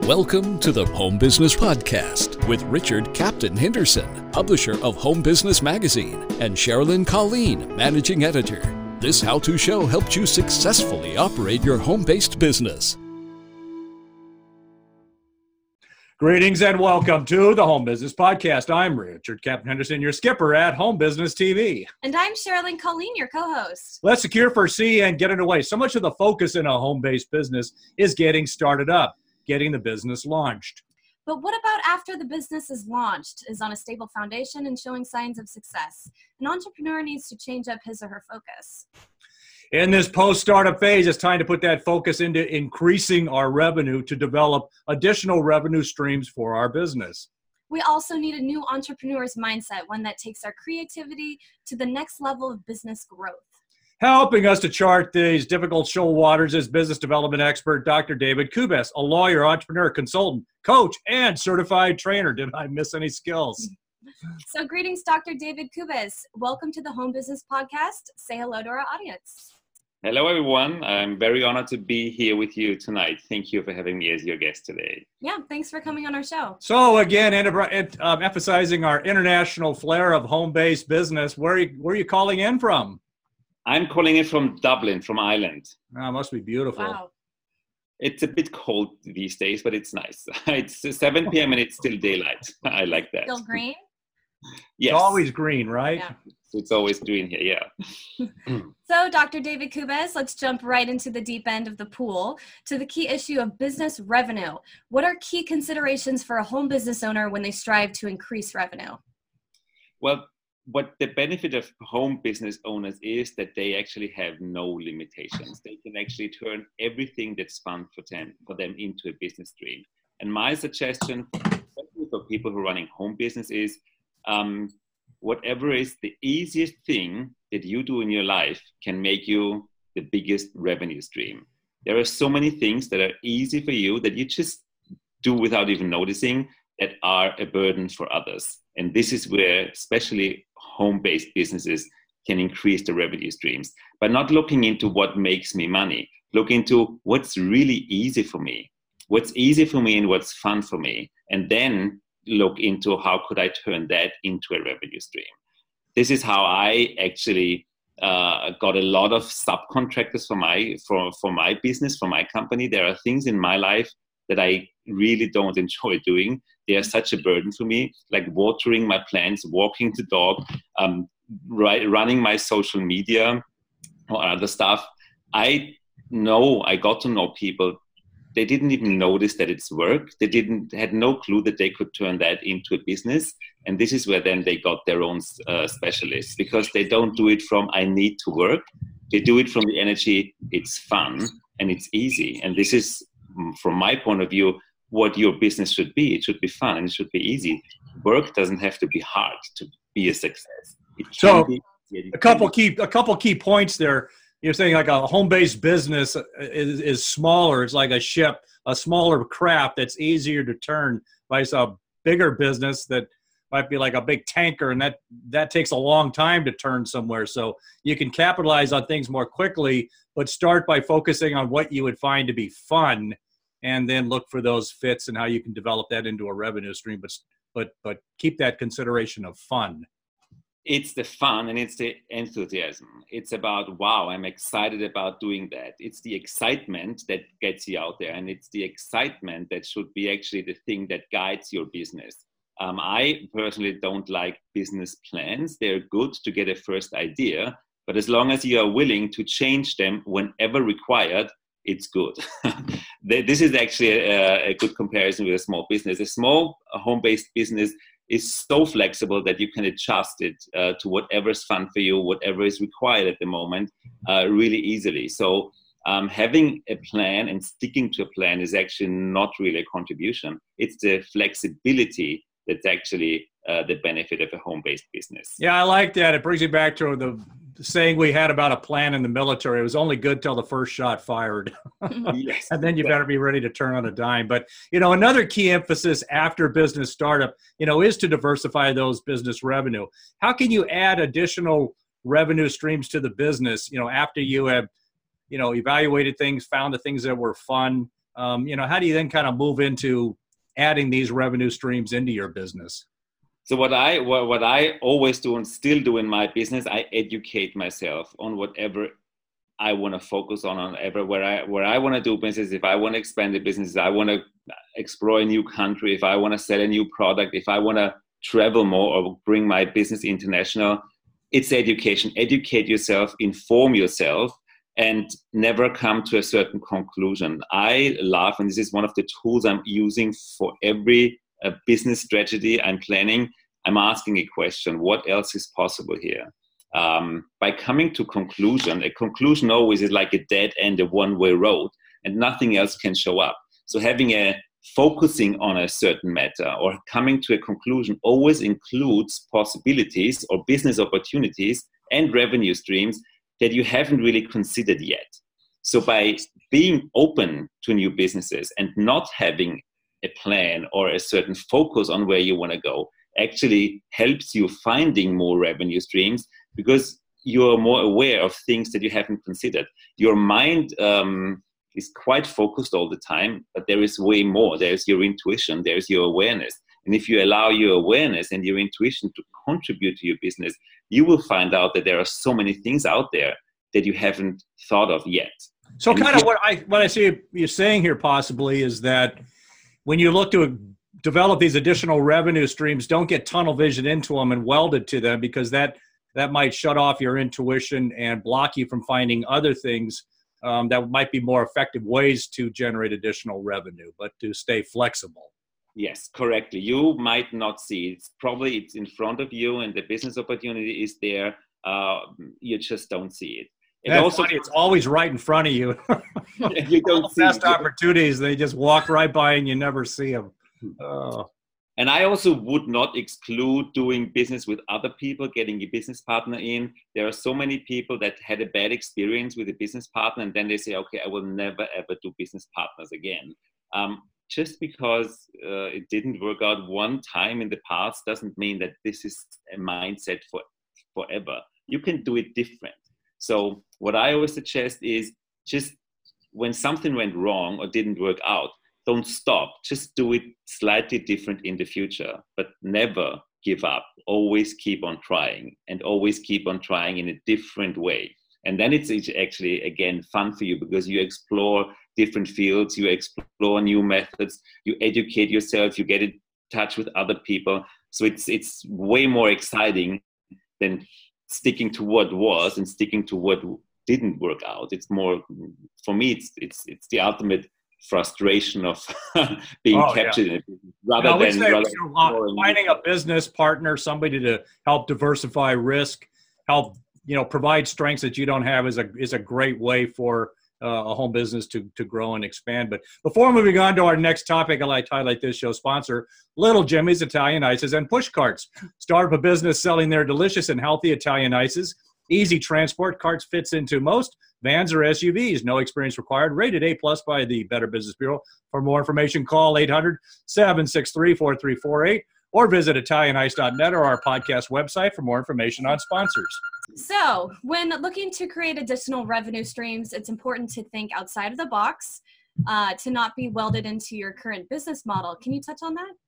Welcome to the Home Business Podcast with Richard Captain Henderson, publisher of Home Business Magazine, and Sherilyn Colleen, managing editor. This how-to show helps you successfully operate your home-based business. Greetings and welcome to the Home Business Podcast. I'm Richard Captain Henderson, your skipper at Home Business TV. And I'm Sherilyn Colleen, your co-host. Let's secure for sea and get underway. So much of the focus in a home-based business is getting started up, getting the business launched. But what about after the business is launched, is on a stable foundation and showing signs of success? An entrepreneur needs to change up his or her focus. In this post-startup phase, it's time to put that focus into increasing our revenue to develop additional revenue streams for our business. We also need a new entrepreneur's mindset, one that takes our creativity to the next level of business growth. Helping us to chart these difficult shoal waters is business development expert Dr. David Kubes, a lawyer, entrepreneur, consultant, coach, and certified trainer. Did I miss any skills? So greetings, Dr. David Kubes. Welcome to the Home Business Podcast. Say hello to our audience. Hello, everyone. I'm very honored to be here with you tonight. Thank you for having me as your guest today. Yeah, thanks for coming on our show. So again, emphasizing our international flair of home-based business, where are you calling in from? I'm calling it from Dublin, from Ireland. Oh, must be beautiful. Wow. It's a bit cold these days, but it's nice. It's 7 p.m. and it's still daylight. I like that. Still green? Yes. It's always green, right? Yeah. It's always green here, yeah. So, Dr. David Kubes, let's jump right into the deep end of the pool to the key issue of business revenue. What are key considerations for a home business owner when they strive to increase revenue? Well, what the benefit of home business owners is that they actually have no limitations. They can actually turn everything that's fun for them into a business stream. And my suggestion, especially for people who are running home business, is whatever is the easiest thing that you do in your life can make you the biggest revenue stream. There are so many things that are easy for you that you just do without even noticing that are a burden for others. And this is where especially home-based businesses can increase the revenue streams. By not looking into what makes me money, look into what's really easy for me, what's easy for me and what's fun for me, and then look into how could I turn that into a revenue stream. This is how I actually got a lot of subcontractors for my business, for my company. There are things in my life that I really don't enjoy doing. They are such a burden for me, like watering my plants, walking the dog, running my social media or other stuff. I got to know people. They didn't even notice that it's work. They had no clue that they could turn that into a business. And this is where then they got their own specialists, because they don't do it from, I need to work. They do it from the energy, it's fun and it's easy. And this is, from my point of view, what your business should be. It should be fun and it should be easy. Work doesn't have to be hard to be a success. So a couple key points there. You're saying like a home-based business is smaller. It's like a ship, a smaller craft that's easier to turn, versus a bigger business that might be like a big tanker, and that takes a long time to turn somewhere. So you can capitalize on things more quickly, but start by focusing on what you would find to be fun, and then look for those fits and how you can develop that into a revenue stream. But keep that consideration of fun. It's the fun and it's the enthusiasm. It's about, wow, I'm excited about doing that. It's the excitement that gets you out there, and it's the excitement that should be actually the thing that guides your business. I personally don't like business plans. They're good to get a first idea, but as long as you are willing to change them whenever required, it's good. This is actually a good comparison with a small business. A small home-based business is so flexible that you can adjust it to whatever's fun for you, whatever is required at the moment, really easily. So having a plan and sticking to a plan is actually not really a contribution. It's the flexibility that's actually the benefit of a home-based business. Yeah, I like that. It brings you back to the saying we had about a plan in the military. It was only good till the first shot fired. Yes. And then you better be ready to turn on a dime. But, another key emphasis after business startup, is to diversify those business revenue. How can you add additional revenue streams to the business, after you have, evaluated things, found the things that were fun, how do you then kind of move into adding these revenue streams into your business? So what I always do and still do in my business, I educate myself on whatever I want to focus on where I want to do business. If I want to expand the business, if I want to explore a new country, if I want to sell a new product, if I want to travel more or bring my business international, it's education. Educate yourself, inform yourself, and never come to a certain conclusion. I love, and this is one of the tools I'm using for every business strategy I'm planning. I'm asking a question: what else is possible here? By coming to a conclusion always is like a dead end, a one-way road, and nothing else can show up. So focusing on a certain matter or coming to a conclusion always includes possibilities or business opportunities and revenue streams that you haven't really considered yet. So by being open to new businesses and not having a plan or a certain focus on where you want to go actually helps you finding more revenue streams, because you're more aware of things that you haven't considered. Your mind is quite focused all the time, but there is way more. There's your intuition, there's your awareness. And if you allow your awareness and your intuition to contribute to your business, you will find out that there are so many things out there that you haven't thought of yet. So kind of what I see you're saying here possibly is that when you look to develop these additional revenue streams, don't get tunnel vision into them and welded to them, because that might shut off your intuition and block you from finding other things that might be more effective ways to generate additional revenue, but to stay flexible. Yes, correctly. You might not see it. It's in front of you and the business opportunity is there. You just don't see it. That's funny. It's always right in front of you. You don't see best opportunities, they just walk right by and you never see them. And I also would not exclude doing business with other people, getting a business partner in. There are so many people that had a bad experience with a business partner, and then they say, okay, I will never, ever do business partners again. Just because it didn't work out one time in the past doesn't mean that this is a mindset for forever. You can do it different. So what I always suggest is just when something went wrong or didn't work out, don't stop. Just do it slightly different in the future, but never give up. Always keep on trying, and always keep on trying in a different way. And then it's actually, again, fun for you, because you explore different fields, you explore new methods, you educate yourself, you get in touch with other people. So it's way more exciting than sticking to what was and sticking to what didn't work out. It's more, for me, it's the ultimate frustration of being captured in it, rather than finding a business partner, somebody to help diversify risk, help provide strengths that you don't have is a great way for a home business to grow and expand. But before moving on to our next topic, I'd like to highlight this show sponsor, Little Jimmy's Italian Ices and Push Carts. Start up a business selling their delicious and healthy Italian ices. Easy transport, carts fits into most vans or SUVs. No experience required. Rated A+ by the Better Business Bureau. For more information, call 800-763-4348 or visit ItalianIce.net or our podcast website for more information on sponsors. So when looking to create additional revenue streams, it's important to think outside of the box, to not be welded into your current business model. Can you touch on that?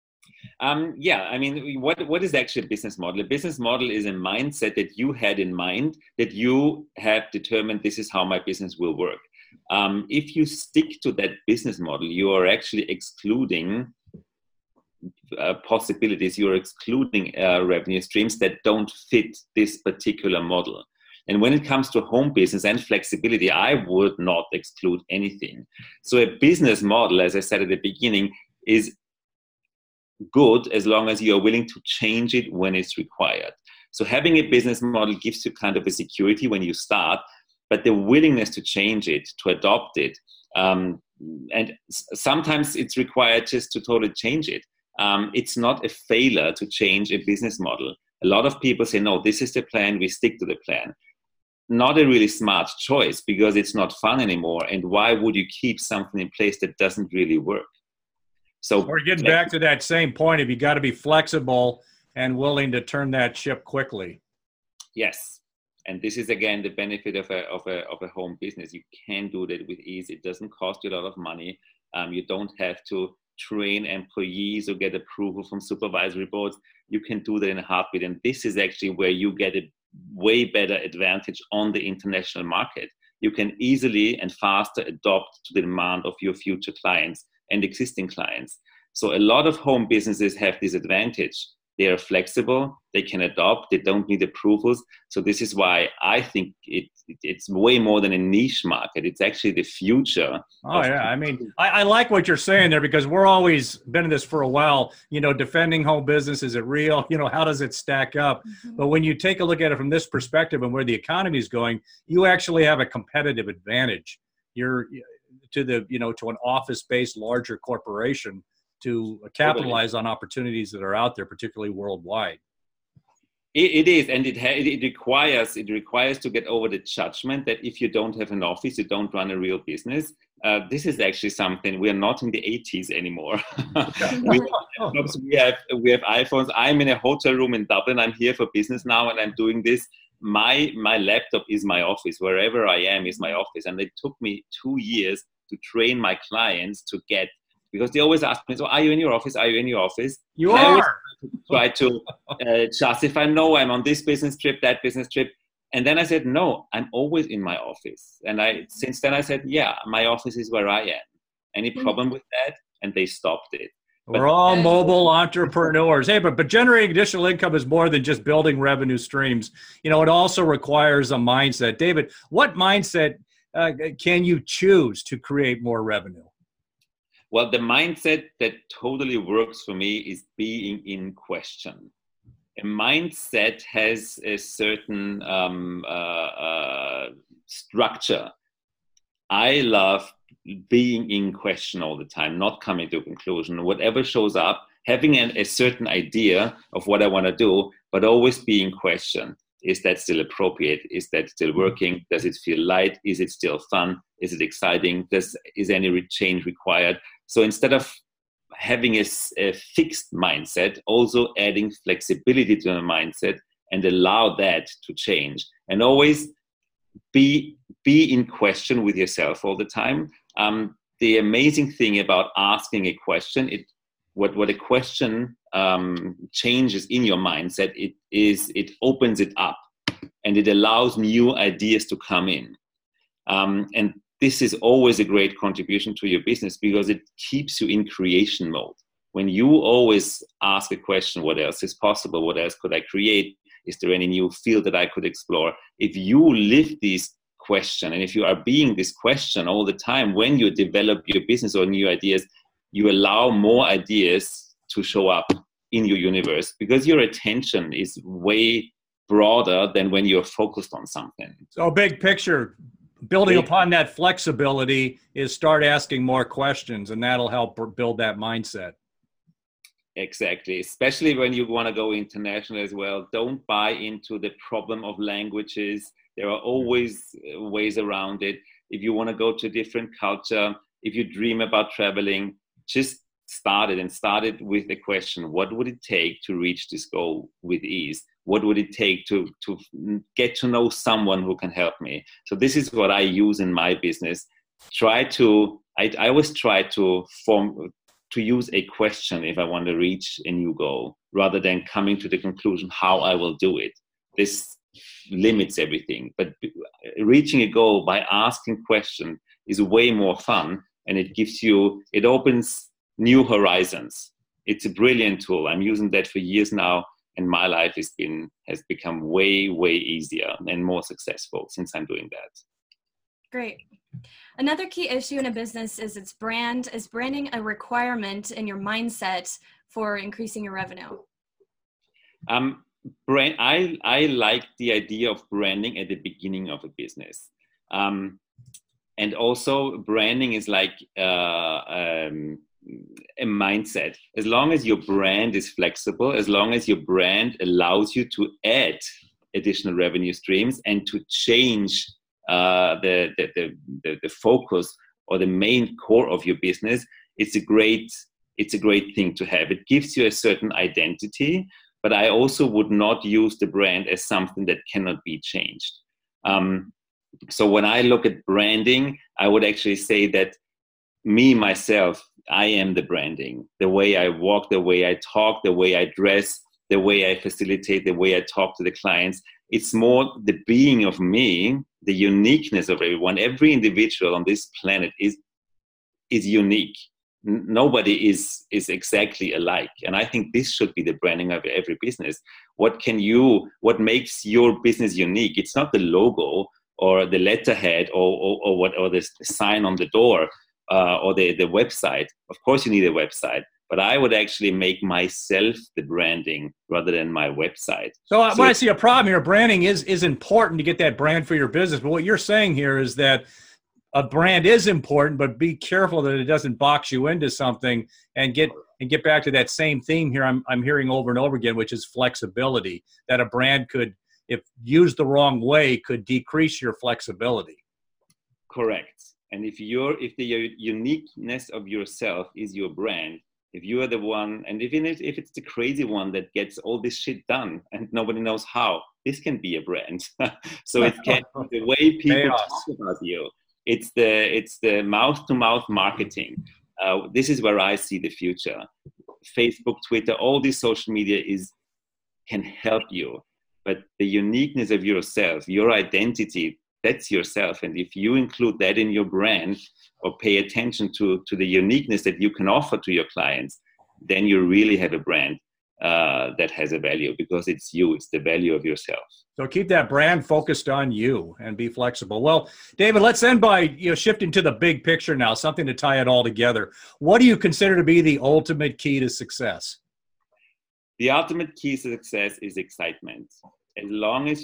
What is actually a business model? A business model is a mindset that you had in mind, that you have determined this is how my business will work. If you stick to that business model, you are actually excluding possibilities. You're excluding revenue streams that don't fit this particular model. And when it comes to home business and flexibility, I would not exclude anything. So a business model, as I said at the beginning, is good as long as you're willing to change it when it's required. So having a business model gives you kind of a security when you start, but the willingness to change it, to adopt it, and sometimes it's required just to totally change it. It's not a failure to change a business model. A lot of people say, no, this is the plan, we stick to the plan. Not a really smart choice, because it's not fun anymore. And why would you keep something in place that doesn't really work? So we're getting back to that same point of you got to be flexible and willing to turn that ship quickly. Yes. And this is again the benefit of a home business. You can do that with ease. It doesn't cost you a lot of money. You don't have to train employees or get approval from supervisory boards. You can do that in a heartbeat. And this is actually where you get a way better advantage on the international market. You can easily and faster adapt to the demand of your future clients and existing clients. So a lot of home businesses have this advantage. They are flexible, they can adopt, they don't need approvals. So this is why I think it's way more than a niche market. It's actually the future. Oh, yeah. I mean, I like what you're saying there, because we're always been in this for a while, defending home business. Is it real? How does it stack up? Mm-hmm. But when you take a look at it from this perspective and where the economy is going, you actually have a competitive advantage. You're to an office-based larger corporation to capitalize on opportunities that are out there, particularly worldwide. It is, and it requires to get over the judgment that if you don't have an office, you don't run a real business. This is actually something. We are not in the 80s anymore. we have iPhones. I'm in a hotel room in Dublin. I'm here for business now, and I'm doing this. My laptop is my office. Wherever I am is my office, and it took me 2 years to train my clients to get. Because they always ask me, so are you in your office? Are you in your office? You are. Try to justify, no, I'm on this business trip, that business trip. And then I said, no, I'm always in my office. And since then I said, yeah, my office is where I am. Any problem with that? And they stopped it. We're all mobile entrepreneurs. Hey, but generating additional income is more than just building revenue streams. It also requires a mindset. David, what mindset can you choose to create more revenue? Well, the mindset that totally works for me is being in question. A mindset has a certain structure. I love being in question all the time, not coming to a conclusion. Whatever shows up, having a certain idea of what I want to do, but always be in question. Is that still appropriate? Is that still working? Does it feel light? Is it still fun? Is it exciting? Is any change required? So instead of having a fixed mindset, also adding flexibility to the mindset and allow that to change. And always be in question with yourself all the time. The amazing thing about asking a question, what a question changes in your mindset, it opens it up and it allows new ideas to come in. And this is always a great contribution to your business because it keeps you in creation mode. When you always ask a question, what else is possible? What else could I create? Is there any new field that I could explore? If you live this question and if you are being this question all the time, when you develop your business or new ideas, you allow more ideas to show up in your universe because your attention is way broader than when you're focused on something. So big picture, building upon that flexibility is start asking more questions, and that'll help build that mindset. Exactly. Especially when you want to go international as well. Don't buy into the problem of languages. There are always ways around it. If you want to go to a different culture, if you dream about traveling, just start it with the question, what would it take to reach this goal with ease? What would it take to get to know someone who can help me? So this is what I use in my business. I always try to use a question if I want to reach a new goal, rather than coming to the conclusion how I will do it. This limits everything. But reaching a goal by asking questions is way more fun, and it opens new horizons. It's a brilliant tool. I'm using that for years now, and my life has become way, way easier and more successful since I'm doing that. Great. Another key issue in a business is its brand. Is branding a requirement in your mindset for increasing your revenue? I like the idea of branding at the beginning of a business. And also branding is like a mindset. As long as your brand is flexible, as long as your brand allows you to add additional revenue streams and to change the focus or the main core of your business, it's a great thing to have. It gives you a certain identity, but I also would not use the brand as something that cannot be changed. So when I look at branding, I would actually say that me, myself, I am the branding. The way I walk, the way I talk, the way I dress, the way I facilitate, the way I talk to the clients. It's more the being of me, the uniqueness of everyone. Every individual on this planet is unique. Nobody is exactly alike. And I think this should be the branding of every business. What makes your business unique? It's not the logo or the letterhead or the sign on the door or the website. Of course you need a website, but I would actually make myself the branding rather than my website. So when I see a problem here, branding is important to get that brand for your business. But what you're saying here is that a brand is important, but be careful that it doesn't box you into something and get back to that same theme here I'm hearing over and over again, which is flexibility, that a brand could, if used the wrong way, could decrease your flexibility. Correct. And if the uniqueness of yourself is your brand, if you are the one, and even if it's the crazy one that gets all this shit done and nobody knows how, this can be a brand. So it can be the way people talk about you. It's the mouth-to-mouth marketing. This is where I see the future. Facebook, Twitter, all this social media can help you. But the uniqueness of yourself, your identity, that's yourself. And if you include that in your brand or pay attention to the uniqueness that you can offer to your clients, then you really have a brand that has a value, because it's you. It's the value of yourself. So keep that brand focused on you and be flexible. Well, David, let's end by shifting to the big picture now, something to tie it all together. What do you consider to be the ultimate key to success? The ultimate key to success is excitement. As long as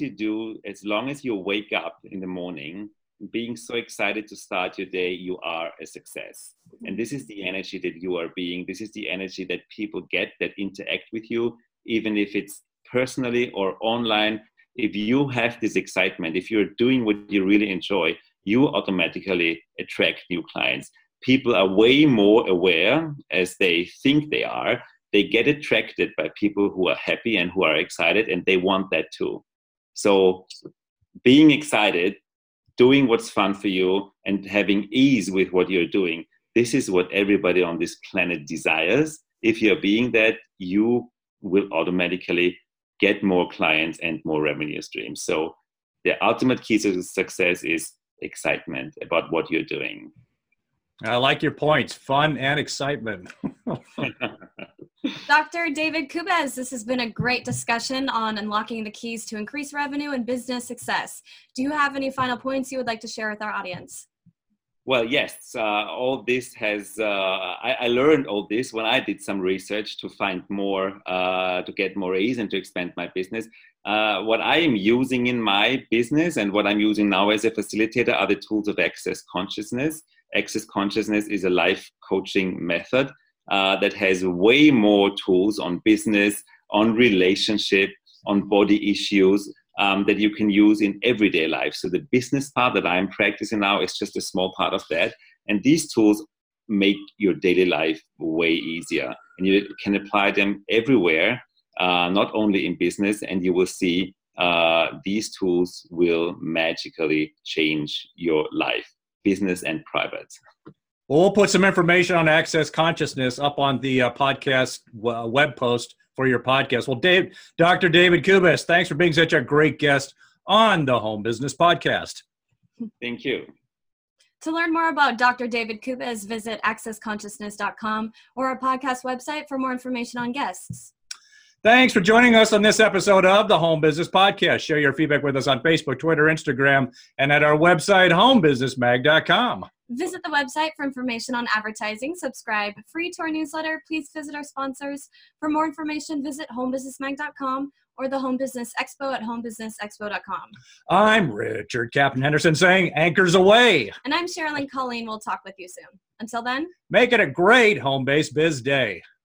you wake up in the morning being so excited to start your day, you are a success. And this is the energy that you are being. This is the energy that people get that interact with you, even if it's personally or online. If you have this excitement, if you're doing what you really enjoy, you automatically attract new clients. People are way more aware, as they think they are. They get attracted by people who are happy and who are excited, and they want that too. So being excited, doing what's fun for you, and having ease with what you're doing, this is what everybody on this planet desires. If you're being that, you will automatically get more clients and more revenue streams. So the ultimate key to success is excitement about what you're doing. I like your points, fun and excitement. Dr. David Kubes, this has been a great discussion on unlocking the keys to increase revenue and business success. Do you have any final points you would like to share with our audience? Well, yes, all this has, I learned all this when I did some research to find more, to get more ease and to expand my business. What I am using in my business and what I'm using now as a facilitator are the tools of Access Consciousness. Access Consciousness is a life coaching method that has way more tools on business, on relationship, on body issues, that you can use in everyday life. So the business part that I'm practicing now is just a small part of that. And these tools make your daily life way easier. And you can apply them everywhere, not only in business, and you will see these tools will magically change your life, business and private. Well, we'll put some information on Access Consciousness up on the podcast web post for your podcast. Well, Dr. David Kubes, thanks for being such a great guest on the Home Business Podcast. Thank you. To learn more about Dr. David Kubes, visit accessconsciousness.com or our podcast website for more information on guests. Thanks for joining us on this episode of the Home Business Podcast. Share your feedback with us on Facebook, Twitter, Instagram, and at our website, homebusinessmag.com. Visit the website for information on advertising. Subscribe free to our newsletter. Please visit our sponsors. For more information, visit homebusinessmag.com or the Home Business Expo at homebusinessexpo.com. I'm Richard Captain Henderson saying anchors away. And I'm Sherilyn Colleen. We'll talk with you soon. Until then, make it a great home-based biz day.